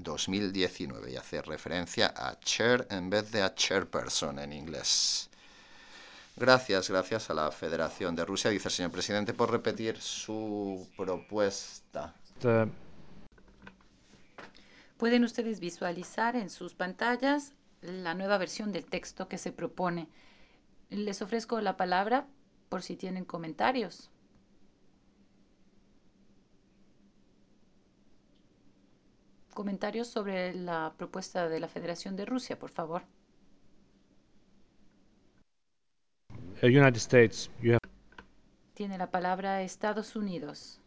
2019 y hace referencia a chair en vez de a chairperson en inglés. Gracias a la Federación de Rusia, dice el señor presidente, por repetir su propuesta. Pueden ustedes visualizar en sus pantallas la nueva versión del texto que se propone. Les ofrezco la palabra por si tienen comentarios. Comentarios sobre la propuesta de la Federación de Rusia, por favor. United States, you have. Tiene la palabra Estados Unidos.